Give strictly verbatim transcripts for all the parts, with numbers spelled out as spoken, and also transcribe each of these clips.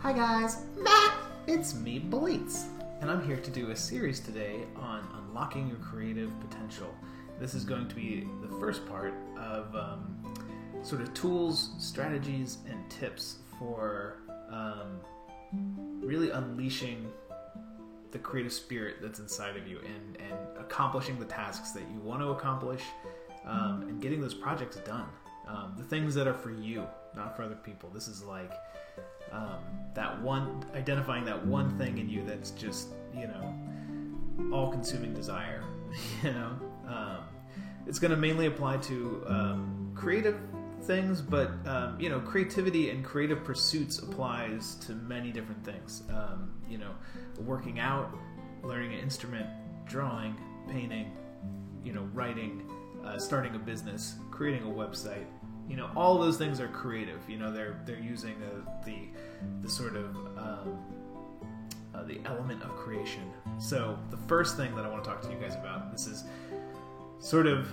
Hi guys, Matt! It's me, Bleats, and I'm here to do a series today on unlocking your creative potential. This is going to be the first part of um, sort of tools, strategies, and tips for um, really unleashing the creative spirit that's inside of you and, and accomplishing the tasks that you want to accomplish um, and getting those projects done. Um, the things that are for you, not for other people. This is like um, that one, identifying that one thing in you that's just, you know, all-consuming desire. you know, um, it's going to mainly apply to um, creative things, but um, you know, creativity and creative pursuits applies to many different things. Um, you know, working out, learning an instrument, drawing, painting, you know, writing, uh, starting a business, creating a website. You know, all of those things are creative. You know, they're they're using the the, the sort of um, uh, the element of creation. So the first thing that I want to talk to you guys about, this is sort of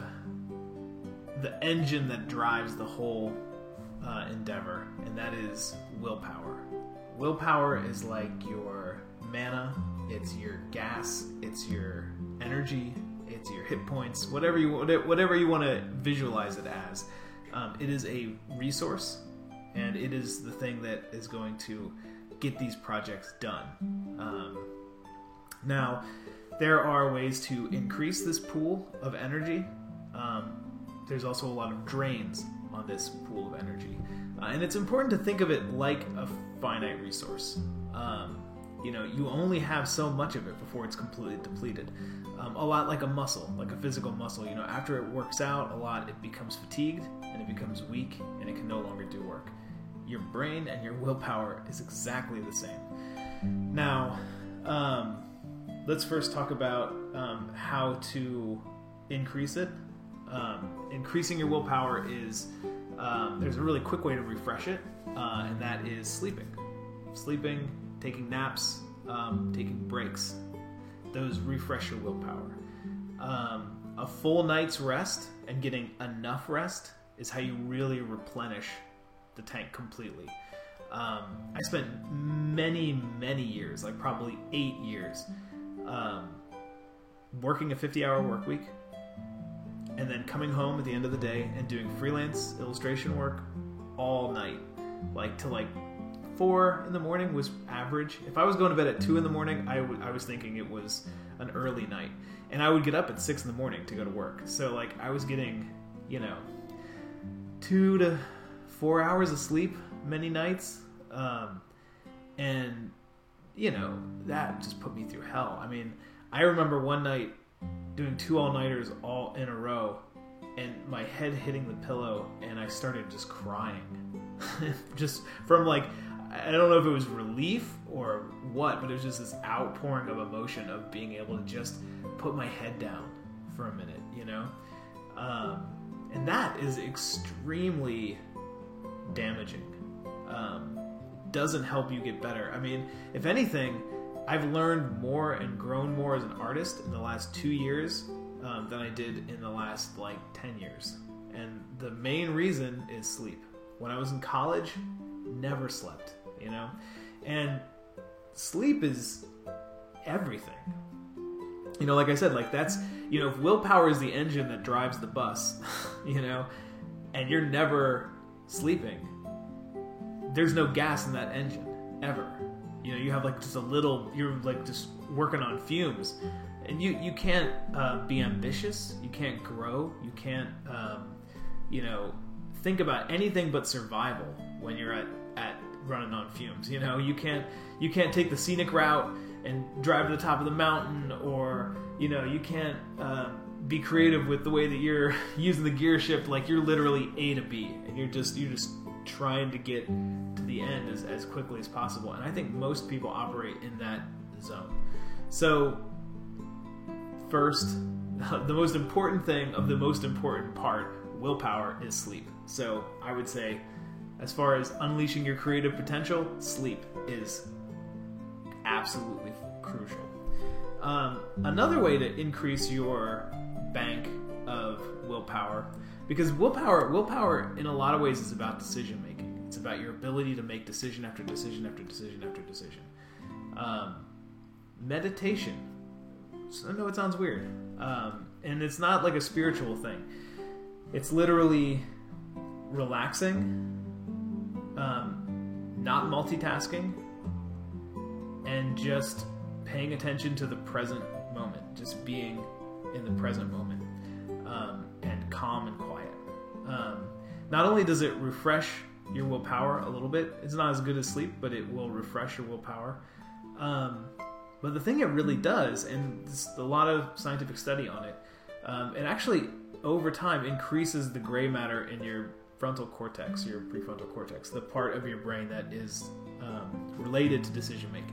the engine that drives the whole uh, endeavor, and that is willpower. Willpower is like your mana, it's your gas, it's your energy, it's your hit points, whatever you whatever you want to visualize it as. Um, it is a resource, and it is the thing that is going to get these projects done. Um, now, there are ways to increase this pool of energy. Um, there's also a lot of drains on this pool of energy. Uh, and it's important to think of it like a finite resource. Um, you know, you only have so much of it before it's completely depleted. Um, a lot like a muscle, like a physical muscle. You know, after it works out a lot, it becomes fatigued and it becomes weak and it can no longer do work. Your brain and your willpower is exactly the same. Now, um, let's first talk about um, how to increase it. Um, increasing your willpower is, um, there's a really quick way to refresh it, uh, and that is sleeping. Sleeping, taking naps, um, taking breaks. Those refresh your willpower. Um, a full night's rest and getting enough rest is how you really replenish the tank completely. Um, I spent many, many years, like probably eight years, um, working a fifty-hour work week, and then coming home at the end of the day and doing freelance illustration work all night, like to like four in the morning was average. If I was going to bed at two in the morning, I, w- I was thinking it was an early night, and I would get up at six in the morning to go to work. So like I was getting, you know, two to four hours of sleep many nights, um, and you know that just put me through hell. I mean, I remember one night doing two all-nighters all in a row, and my head hitting the pillow, and I started just crying. just from like, I don't know if it was relief or what, but it was just this outpouring of emotion of being able to just put my head down for a minute, you know? Um, and that is extremely damaging. Um, doesn't help you get better. I mean, if anything, I've learned more and grown more as an artist in the last two years um, than I did in the last like ten years. And the main reason is sleep. When I was in college, never slept, you know? And sleep is everything. You know, like I said, like that's, you know, if willpower is the engine that drives the bus, you know, and you're never sleeping, there's no gas in that engine, ever. You know, you have like just a little, you're like just working on fumes, and you, you can't uh, be ambitious, you can't grow, you can't, um, you know, think about anything but survival when you're at, at running on fumes. You know, you can't, you can't take the scenic route and drive to the top of the mountain, or, you know, you can't uh, be creative with the way that you're using the gear shift, like you're literally A to B, and you're just, you're just trying to get to the end as, as quickly as possible. And I think most people operate in that zone. So first, the most important thing of the most important part, willpower, is sleep. So I would say, as far as unleashing your creative potential, sleep is absolutely crucial. Um, another way to increase your bank of willpower, because willpower, willpower in a lot of ways is about decision making. It's about about your ability to make decision after decision after decision after decision. Um, meditation. I know it sounds weird. Um, and it's not like a spiritual thing. It's literally relaxing, um, not multitasking, and just paying attention to the present moment. Just being in the present moment, um, and calm and quiet. Um, not only does it refresh your willpower a little bit, it's not as good as sleep, but it will refresh your willpower. Um, but the thing it really does, and there's a lot of scientific study on it, um, it actually over time increases the gray matter in your frontal cortex, your prefrontal cortex, the part of your brain that is um, related to decision making.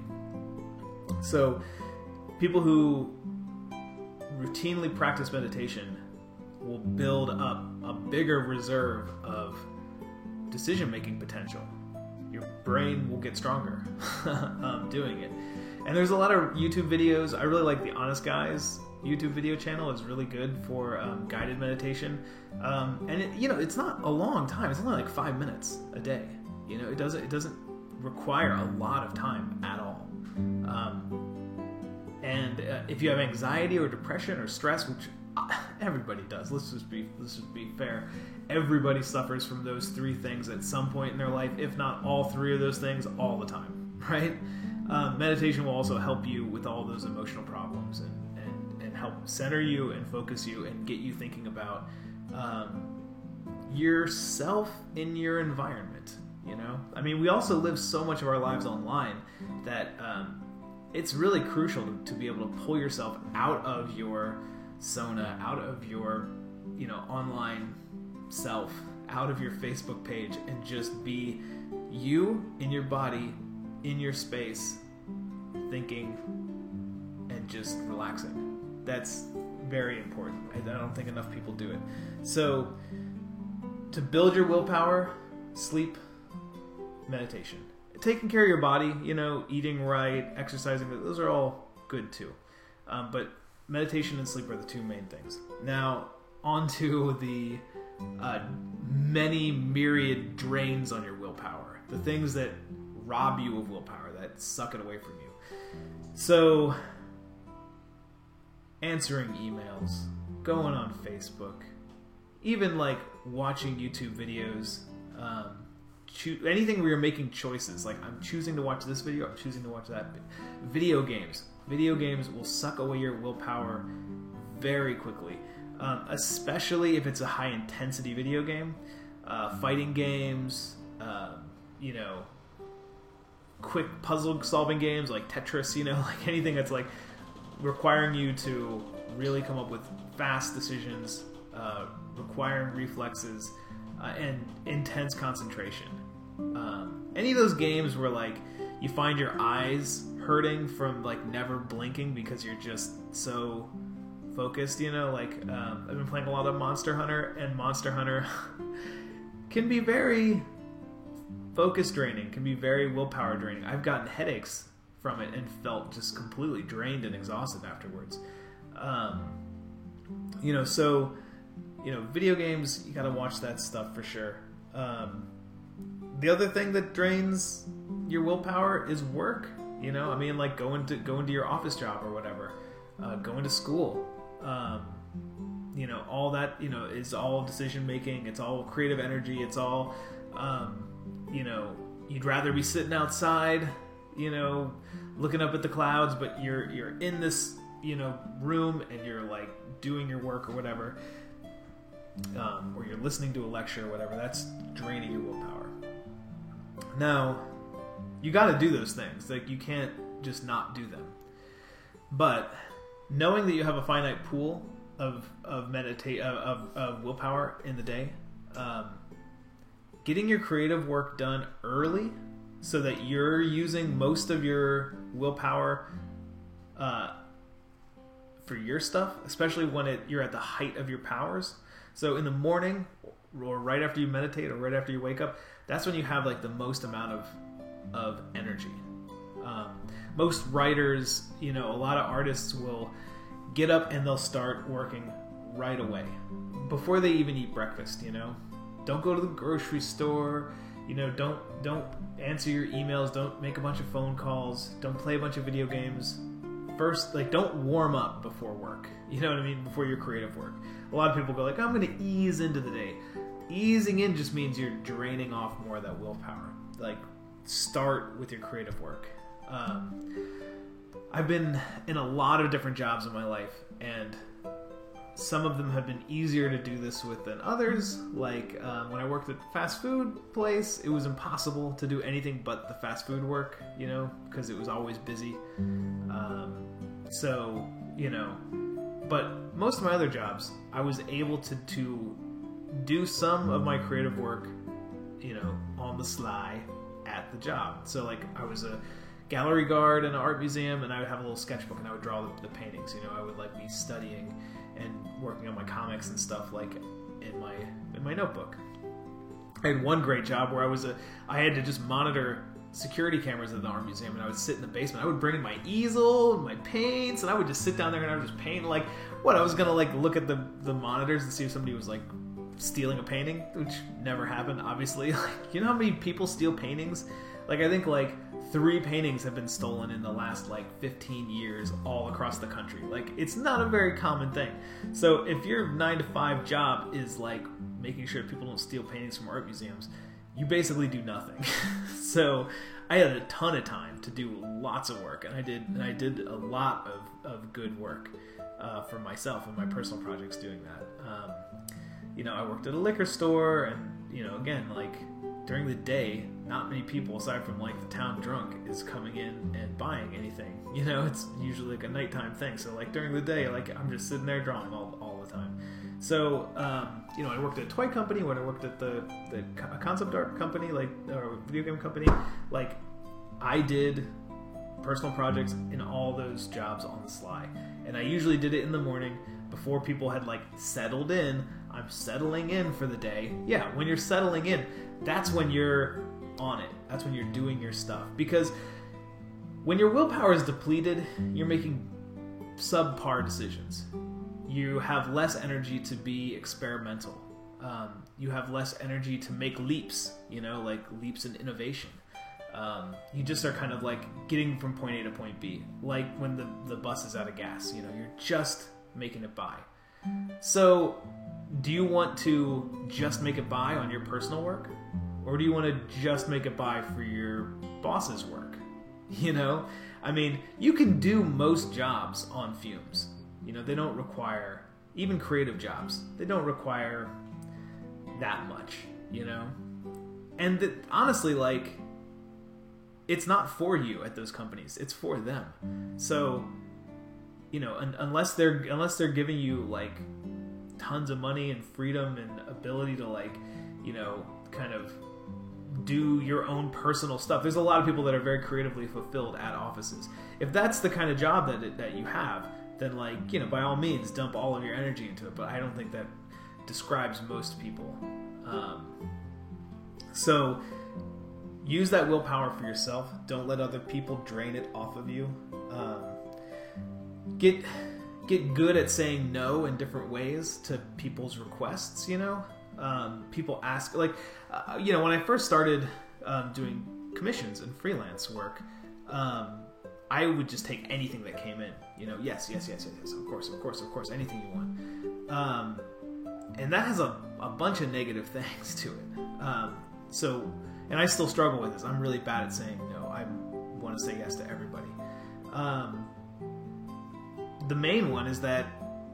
So people who routinely practice meditation will build up a bigger reserve of decision-making potential. Your brain will get stronger um, doing it. And there's a lot of YouTube videos. I really like the Honest Guys YouTube video channel. It's really good for um, guided meditation. Um, and it, you know, it's not a long time. It's only like five minutes a day. You know, it doesn't it doesn't require a lot of time at all. Um, and uh, if you have anxiety or depression or stress, which everybody does. Let's just be let's just be fair. Everybody suffers from those three things at some point in their life, if not all three of those things all the time, right? Um, meditation will also help you with all those emotional problems and, and, and help center you and focus you and get you thinking about um, yourself in your environment, you know? I mean, we also live so much of our lives online that um, it's really crucial to, to be able to pull yourself out of your Sona, out of your, you know, online self, out of your Facebook page, and just be you in your body, in your space, thinking and just relaxing. That's very important. I, I don't think enough people do it. So, to build your willpower, sleep, meditation. Taking care of your body, you know, eating right, exercising, those are all good too. Um, but meditation and sleep are the two main things. Now, on to the uh, many myriad drains on your willpower. The things that rob you of willpower, that suck it away from you. So, answering emails, going on Facebook, even like watching YouTube videos, um, choo- anything where you're making choices. Like, I'm choosing to watch this video, I'm choosing to watch that. Video games. Video games will suck away your willpower very quickly, um, especially if it's a high-intensity video game. Uh, fighting games, um, you know, quick puzzle-solving games like Tetris, you know, like anything that's like requiring you to really come up with fast decisions, uh, requiring reflexes, uh, and intense concentration. Um, any of those games where like you find your eyes hurting from like never blinking because you're just so focused, you know, like um, I've been playing a lot of Monster Hunter, and Monster Hunter can be very focus draining, can be very willpower draining. I've gotten headaches from it and felt just completely drained and exhausted afterwards. Um, you know, so, you know, video games, you gotta watch that stuff for sure. Um, the other thing that drains your willpower is work. You know, I mean, like going to going to your office job or whatever, uh, going to school. Um, you know, all that, you know, is all decision making. It's all creative energy. It's all, um, you know, you'd rather be sitting outside, you know, looking up at the clouds, but you're you're in this, you know, room and you're like doing your work or whatever, um, or you're listening to a lecture or whatever. That's draining your willpower. Now, you got to do those things. Like, you can't just not do them. But knowing that you have a finite pool of of meditate of, of, of willpower in the day, um, getting your creative work done early so that you're using most of your willpower uh, for your stuff, especially when it, you're at the height of your powers. So in the morning, or right after you meditate, or right after you wake up, that's when you have like the most amount of of energy. Um, most writers, you know, a lot of artists will get up and they'll start working right away, before they even eat breakfast, you know. Don't go to the grocery store, You know, don't don't answer your emails. Don't make a bunch of phone calls. Don't play a bunch of video games. First, like, don't warm up before work. You know what I mean? Before your creative work. A lot of people go like, I'm going to ease into the day. Easing in just means you're draining off more of that willpower. Like, start with your creative work. Um, I've been in a lot of different jobs in my life, and some of them have been easier to do this with than others. Like um, when I worked at a fast food place, it was impossible to do anything but the fast food work, you know, because it was always busy. Um, so, you know, but most of my other jobs, I was able to, to do some of my creative work, you know, on the sly at the job. So like I was a gallery guard in an art museum, and I would have a little sketchbook and I would draw the, the paintings. You know, I would like be studying and working on my comics and stuff like in my in my notebook. I had one great job where I was a I had to just monitor security cameras at the art museum, and I would sit in the basement. I would bring in my easel and my paints, and I would just sit down there and I would just paint. Like what I was gonna like look at the the monitors and see if somebody was like stealing a painting, which never happened, obviously. Like, you know how many people steal paintings? Like I think like three paintings have been stolen in the last like fifteen years all across the country. Like it's not a very common thing. So if your nine to five job is like making sure people don't steal paintings from art museums, you basically do nothing. So I had a ton of time to do lots of work, and I did and I did a lot of, of good work uh, for myself and my personal projects doing that. Um, you know, I worked at a liquor store, and you know, again, like during the day, not many people, aside from like the town drunk, is coming in and buying anything. You know, it's usually like a nighttime thing. So like during the day, like I'm just sitting there drawing all, all the time. So, um, you know, I worked at a toy company, when I worked at the, the a concept art company, like, or a video game company, like I did personal projects in all those jobs on the sly. And I usually did it in the morning before people had like settled in. I'm settling in for the day. Yeah, when you're settling in, that's when you're on it. That's when you're doing your stuff. Because when your willpower is depleted, you're making subpar decisions. You have less energy to be experimental. Um, you have less energy to make leaps, you know, like leaps in innovation. Um, you just are kind of like getting from point A to point B. Like when the, the bus is out of gas, you know, you're just making it by. So do you want to just make it by on your personal work? Or do you want to just make it by for your boss's work? You know, I mean, you can do most jobs on fumes. You know, they don't require, even creative jobs, they don't require that much, you know? And that, honestly, like, it's not for you at those companies. It's for them. So, you know, un- unless they're unless they're giving you, like, tons of money and freedom and ability to, like, you know, kind of do your own personal stuff. There's a lot of people that are very creatively fulfilled at offices. If that's the kind of job that it, that you have, then, like, you know, by all means, dump all of your energy into it. But I don't think that describes most people. Um, so use that willpower for yourself. Don't let other people drain it off of you. Um, get get good at saying no in different ways to people's requests, you know? Um, people ask, like, uh, you know, when I first started um, doing commissions and freelance work, um, I would just take anything that came in. You know, yes, yes, yes, yes, yes, of course, of course, of course, anything you want. Um, and that has a, a bunch of negative things to it. Um, so, and I still struggle with this. I'm really bad at saying no. I want to say yes to everybody. Um, the main one is that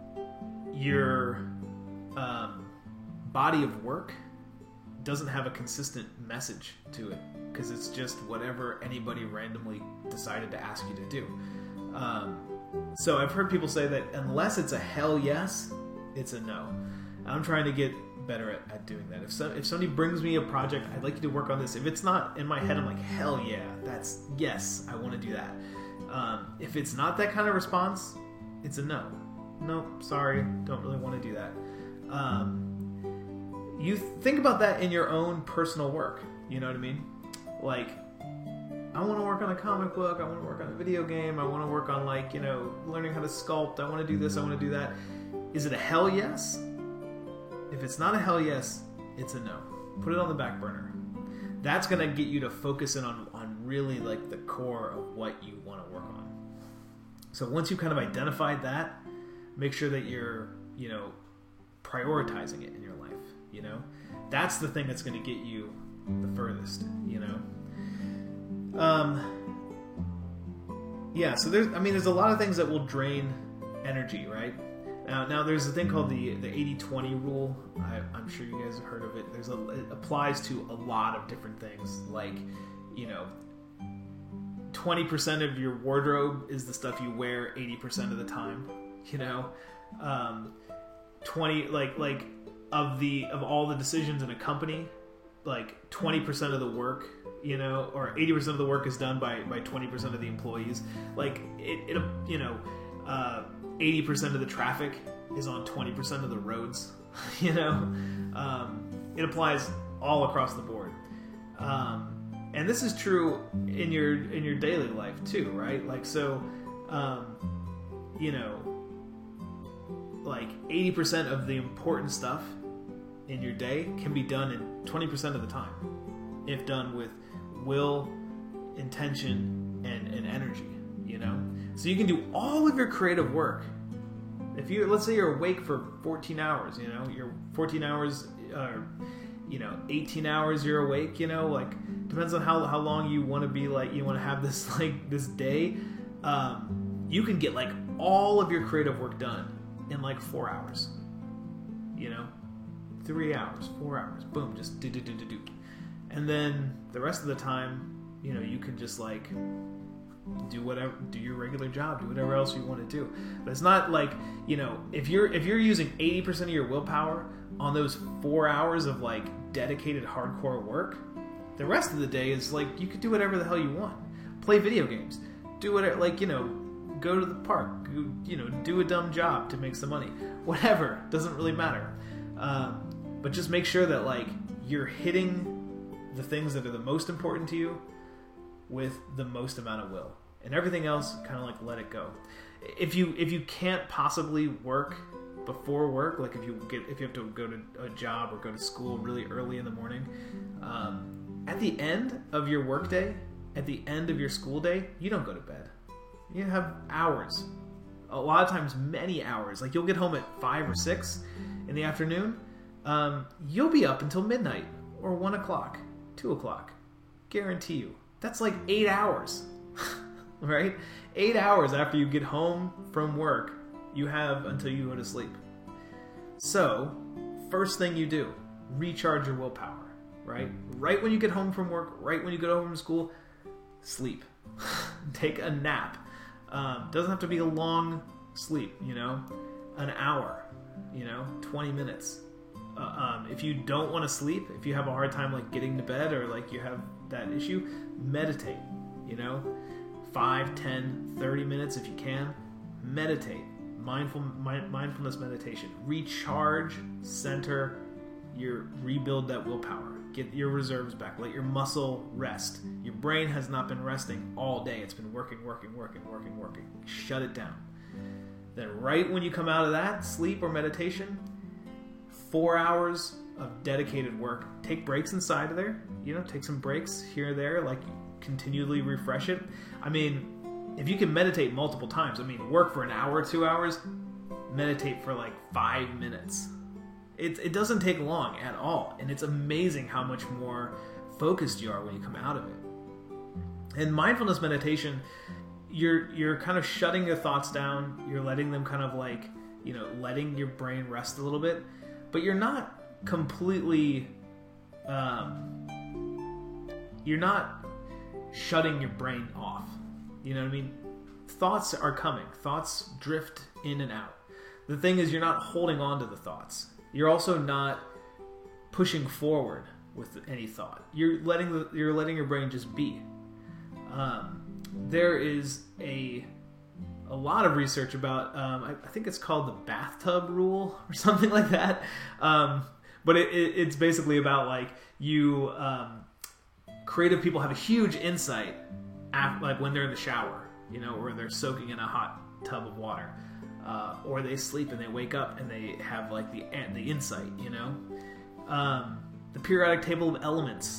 your um, body of work doesn't have a consistent message to it, because it's just whatever anybody randomly decided to ask you to do. Um, so I've heard people say that unless it's a hell yes, it's a no. I'm trying to get better at, at doing that. If so, if somebody brings me a project, I'd like you to work on this. If it's not in my head, I'm like, hell yeah, that's, yes, I want to do that. Um, if it's not that kind of response, it's a no. No, sorry, don't really want to do that. Um, you think about that in your own personal work. You know what I mean? Like, I want to work on a comic book, I want to work on a video game, I want to work on, like, you know, learning how to sculpt, I want to do this, I want to do that. Is it a hell yes? If it's not a hell yes, it's a no. Put it on the back burner. that's going to get you to focus in on, on really like the core of what you want to work on. So once you've kind of identified that, make sure that you're, you know, prioritizing it in your life, you know? That's the thing that's going to get you the furthest, you know? Um, yeah, so there's, I mean, there's a lot of things that will drain energy, right? Now, now there's a thing called the, the eighty twenty rule. I, I'm sure you guys have heard of it. There's a, it applies to a lot of different things, like, you know, twenty percent of your wardrobe is the stuff you wear eighty percent of the time, you know? Um, twenty, like, like, of the, of all the decisions in a company, like twenty percent of the work, you know, or eighty percent of the work is done by, by twenty percent of the employees. Like, it, it you know, uh, eighty percent of the traffic is on twenty percent of the roads, you know? Um, it applies all across the board. Um, and this is true in your, in your daily life too, right? Like, so, um, you know, like eighty percent of the important stuff in your day can be done in twenty percent of the time, if done with will, intention, and, and energy, you know? So you can do all of your creative work. If you, let's say you're awake for fourteen hours, you know, you're fourteen hours, uh, you know, eighteen hours you're awake, you know, like, depends on how, how long you want to be, like, you want to have this, like, this day. Um, you can get, like, all of your creative work done in, like, four hours, you know, three hours, four hours, boom, just do, do, do, do, do. And then the rest of the time, you know, you can just, like, do whatever, do your regular job, do whatever else you want to do. But it's not like, you know, if you're if you're using eighty percent of your willpower on those four hours of like dedicated hardcore work, the rest of the day is like you could do whatever the hell you want. Play video games, do whatever, like, you know, go to the park, go, you know, do a dumb job to make some money, whatever, doesn't really matter. Um, but just make sure that like you're hitting the things that are the most important to you with the most amount of will, and everything else kind of like let it go. If you if you can't possibly work before work, like if you get if you have to go to a job or go to school really early in the morning, um, at the end of your workday, at the end of your school day, you don't go to bed. You have hours, a lot of times many hours. Like you'll get home at five or six in the afternoon. Um, you'll be up until midnight or one o'clock, two o'clock. Guarantee you. That's like eight hours, right? Eight hours after you get home from work, you have until you go to sleep. So, first thing you do, recharge your willpower, right? Right when you get home from work, right when you get home from school, sleep. Take a nap. Um, doesn't have to be a long sleep, you know? An hour, you know? twenty minutes. Uh, um, if you don't want to sleep, if you have a hard time like getting to bed or like you have that issue, meditate, you know, five, ten, thirty minutes if you can, meditate, mindful, mind, mindfulness meditation, recharge, center, your, rebuild that willpower, get your reserves back, let your muscle rest. Your brain has not been resting all day. It's been working, working, working, working, working. Shut it down. Then right when you come out of that sleep or meditation, four hours of dedicated work. Take breaks inside of there, you know, take some breaks here or there, like continually refresh it. I mean, if you can meditate multiple times, I mean, work for an hour, two hours, meditate for like five minutes. It, it doesn't take long at all, and it's amazing how much more focused you are when you come out of it. And mindfulness meditation, you're you're kind of shutting your thoughts down, you're letting them kind of like, you know, letting your brain rest a little bit, but you're not completely, um, you're not shutting your brain off. You know what I mean? Thoughts are coming. Thoughts drift in and out. The thing is, you're not holding on to the thoughts. You're also not pushing forward with any thought. You're letting the, you're letting your brain just be. Um, there is a a lot of research about, um, I, I think it's called the bathtub rule or something like that. Um, But it, it, it's basically about like you, um, creative people have a huge insight, after, like when they're in the shower, you know, or they're soaking in a hot tub of water, uh, or they sleep and they wake up and they have like the the insight, you know. Um, the periodic table of elements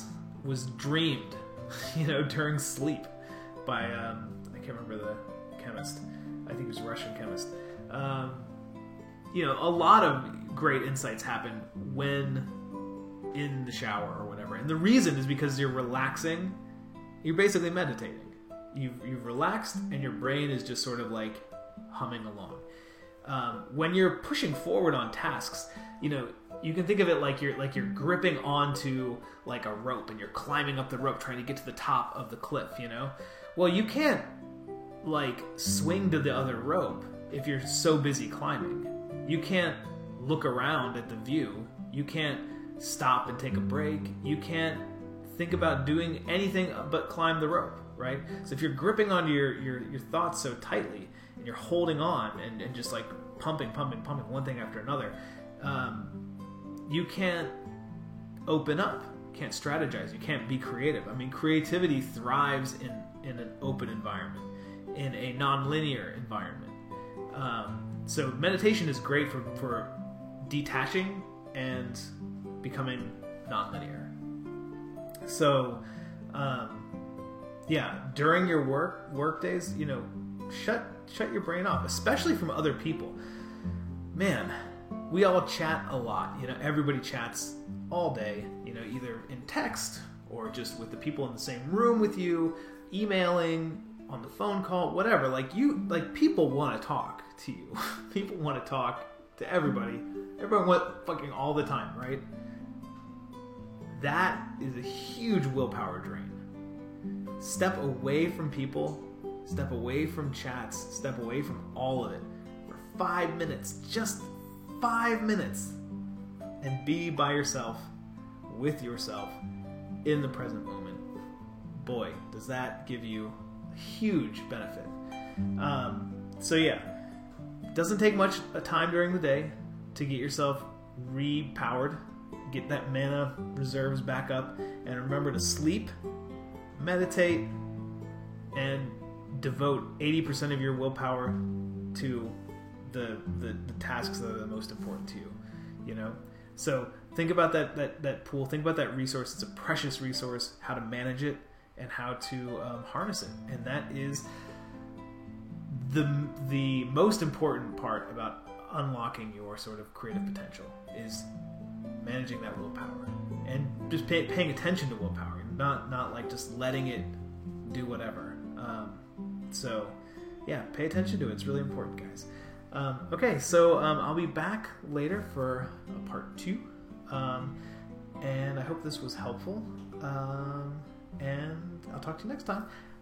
was dreamed, you know, during sleep by, um, I can't remember the chemist. I think he was a Russian chemist. Um, you know, a lot of great insights happen when in the shower or whatever. And the reason is because you're relaxing. You're basically meditating. You've, you've relaxed and your brain is just sort of like humming along. Um, when you're pushing forward on tasks, you know, you can think of it like you're like you're gripping onto like a rope and you're climbing up the rope trying to get to the top of the cliff, you know? Well, you can't like swing to the other rope if you're so busy climbing. You can't look around at the view. You can't stop and take a break. You can't think about doing anything but climb the rope, right? So if you're gripping onto your, your, your thoughts so tightly and you're holding on and, and just like pumping, pumping, pumping one thing after another, um, you can't open up, can't strategize, you can't be creative. I mean, creativity thrives in, in an open environment, in a non-linear environment. Um, so meditation is great for, for detaching and becoming non-linear. So, um, yeah, during your work work days, you know, shut shut your brain off, especially from other people. Man, we all chat a lot. You know, everybody chats all day. You know, either in text or just with the people in the same room with you, emailing, on the phone call, whatever. Like you, like people want to talk to you. People want to talk to everybody. Everyone want fucking all the time, right? That is a huge willpower drain. Step away from people, step away from chats, step away from all of it for five minutes, just five minutes, and be by yourself, with yourself, in the present moment. Boy, does that give you a huge benefit. Um, so yeah, doesn't take much time during the day to get yourself repowered, get that mana reserves back up, and remember to sleep, meditate, and devote eighty percent of your willpower to the, the the tasks that are the most important to you, you know? So think about that, that, that pool, think about that resource. It's a precious resource, how to manage it and how to um, harness it. And that is the the most important part about unlocking your sort of creative potential, is managing that willpower and just pay, paying attention to willpower, not not like just letting it do whatever. Um, so yeah, pay attention to it. It's really important, guys. Um, okay, so um, I'll be back later for a part two, um, and I hope this was helpful. Um, and I'll talk to you next time.